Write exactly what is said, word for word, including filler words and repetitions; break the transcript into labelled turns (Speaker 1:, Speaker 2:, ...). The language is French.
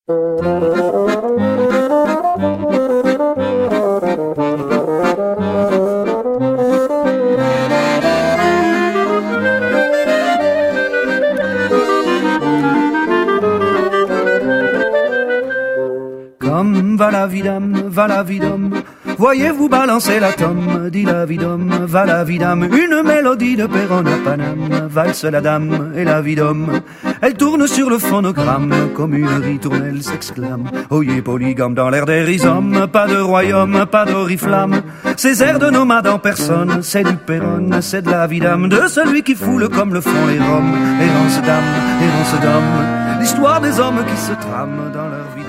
Speaker 1: Comme va la vie d'âme, va la vie d'homme, voyez-vous balancer la tome, dit la vie d'homme, va la vie d'âme, une mélodie de Perron à Paname, valse la dame et la vie d'homme. Elle tourne sur le phonogramme, comme une ritournelle s'exclame. Oyez polygame dans l'air des rhizomes, pas de royaume, pas d'oriflamme. Ces airs de nomade en personne, c'est du Perron, c'est de la vie d'âme, de celui qui foule comme le fond les roms. Errance d'âme, errance d'homme, l'histoire des hommes qui se trament dans leur vie.